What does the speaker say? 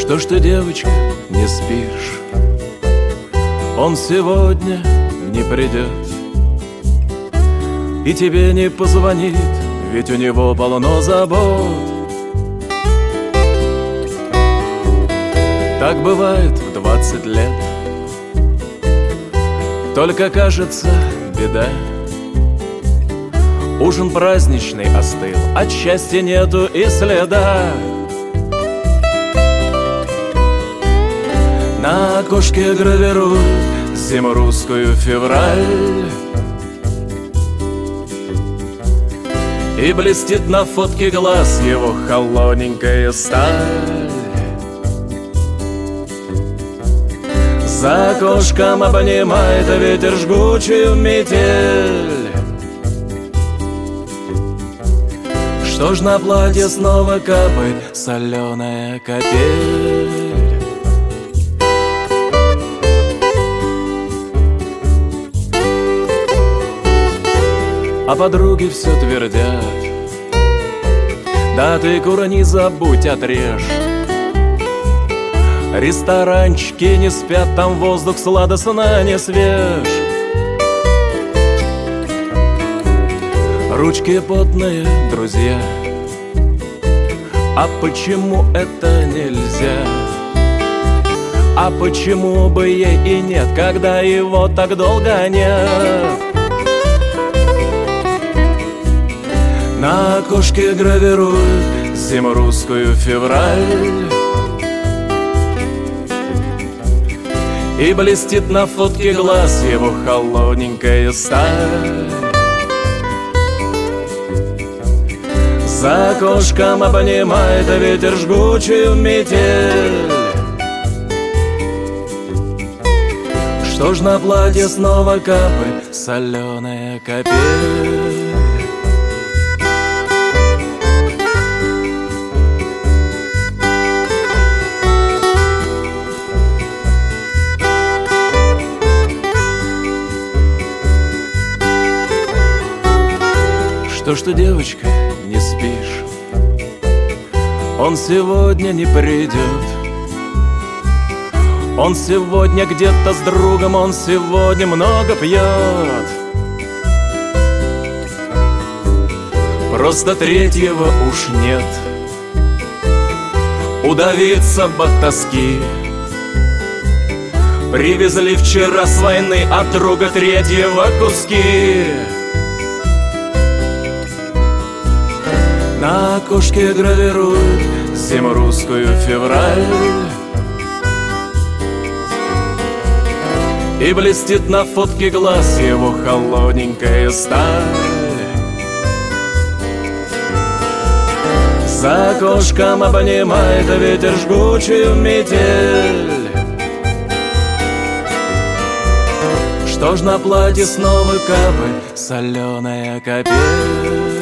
Что ж ты, девочка, не спишь? Он сегодня не придет и тебе не позвонит, ведь у него полно забот. Так бывает в 20 лет. Только кажется, беда. Ужин праздничный остыл, от счастья нету и следа. На окошке гравируют зиму русскую, февраль, и блестит на фотке глаз его холодненькая сталь. За окошком обнимает ветер жгучую метель. Что ж на платье снова капает соленая капель? А подруги все твердят: да ты, кура, не забудь, отрежь. Ресторанчики не спят, там воздух сладостно не свеж. Ручки потные, друзья, а почему это нельзя? А почему бы ей и нет, когда его так долго нет? На окошке гравируют зиму русскую, февраль, и блестит на фотке глаз его холодненькая сталь. За окошком обнимает ветер жгучую метель. Что ж на платье снова капает соленая капель? Что ж ты, девочка, не спишь? Он сегодня не придет. Он сегодня где-то с другом, он сегодня много пьет. Просто третьего уж нет. Удавиться бы от тоски. Привезли вчера с войны от друга третьего куски. На окошке гравируют зиму русскую, февраль, и блестит на фотке глаз его холодненькая сталь. За окошком обнимает ветер жгучую метель. Что ж на платье снова капает соленая капель?